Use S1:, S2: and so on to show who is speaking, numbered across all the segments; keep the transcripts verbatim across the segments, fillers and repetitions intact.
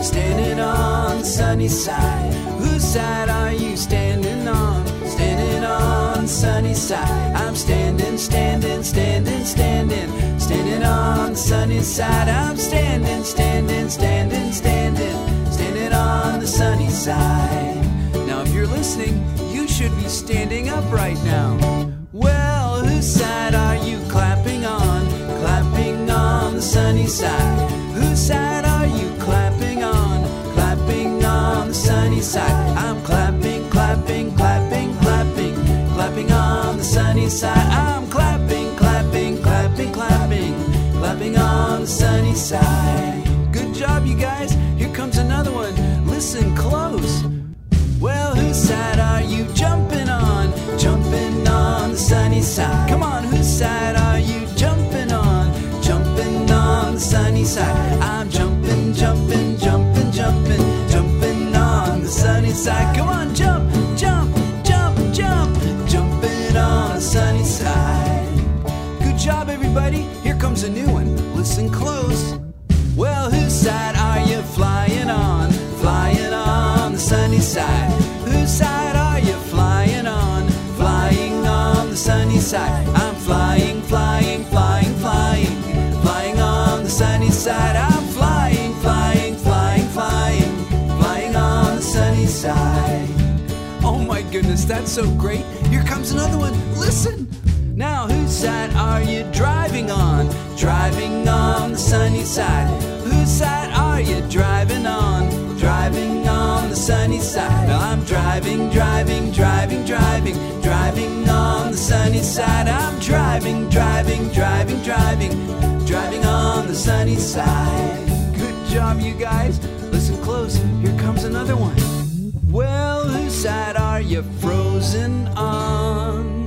S1: Standing on the sunny side. Whose side are you standing on? Standing on the sunny side. I'm standing, standing, standing, standing. Standing on the sunny side. I'm standing, standing, standing, standing. Standing on the sunny side. Now if you're listening, you should be standing up right now. Well, whose side are you clapping on? Clapping on the sunny side. Whose side are you clapping on? Clapping on the sunny side. I'm clapping, clapping, clapping, clapping. Clapping on the sunny side. I'm clapping, clapping, clapping, clapping. Clapping on the sunny side. Good job, you guys. Here comes another one. Listen close. Well, whose side are you jumping on? Jumping on the sunny side. Come on, whose side are you jumping on? Jumping on the sunny side. I'm jumping, jumping, jumping, jumping. Jumping on the sunny side. Come on, jump, jump, jump, jump. Jumping on the sunny side. Good job, everybody. Here comes a new one. Listen close. Well, whose side are you flying on? Flying on the sunny side. Whose side are you flying on? Flying on the sunny side. I'm flying, flying, flying, flying. Flying on the sunny side. I'm flying, flying, flying, flying. Flying on the sunny side. Oh my goodness, that's so great. Here comes another one. Listen. Now, whose side are you driving on? Driving on the sunny side. Whose side are you driving on? Driving on the sunny side. I'm driving, driving, driving, driving. Driving on the sunny side. I'm driving, driving, driving, driving. Driving on the sunny side. Good job, you guys. Listen close. Here comes another one. Well, whose side are you frozen on?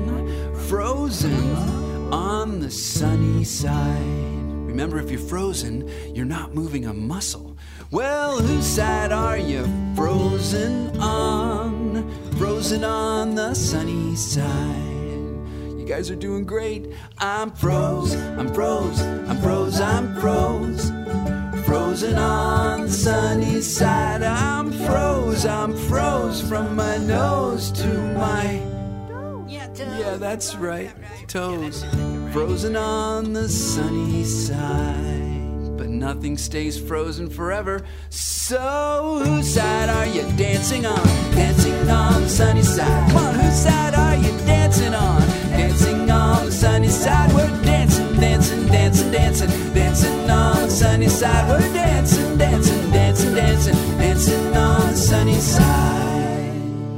S1: Frozen on the sunny side. Remember, if you're frozen, you're not moving a muscle. Well, whose side are you frozen on? Frozen on the sunny side. You guys are doing great. I'm froze, I'm froze, I'm froze, I'm froze. Frozen on the sunny side. I'm froze, I'm froze from my nose to my... Yeah, that's right. Toes. Frozen on the sunny side. But nothing stays frozen forever. So whose side are you dancing on? Dancing on the sunny side. Come on, whose side are you dancing on? Dancing on the sunny side. We're dancing, dancing, dancing, dancing. Dancing on the sunny side. We're dancing, dancing, dancing, dancing. Dancing on the sunny side.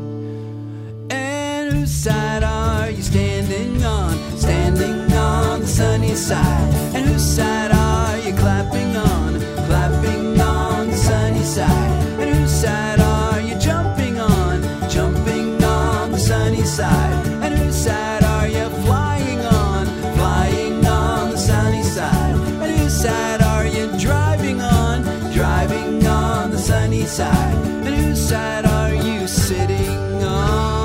S1: And whose side are you standing on? Standing on the sunny side. And whose side are you clapping on? Clapping on the sunny side. And whose side are you jumping on? Jumping on the sunny side. And whose side are you flying on? Flying on the sunny side. And whose side are you driving on? Driving on the sunny side. And whose side are you sitting on?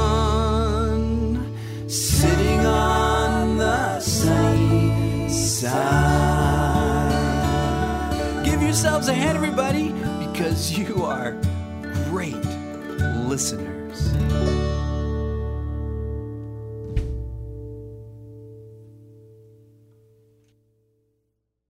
S1: Sitting on the sunny side. Give yourselves a hand, everybody, because you are great listeners.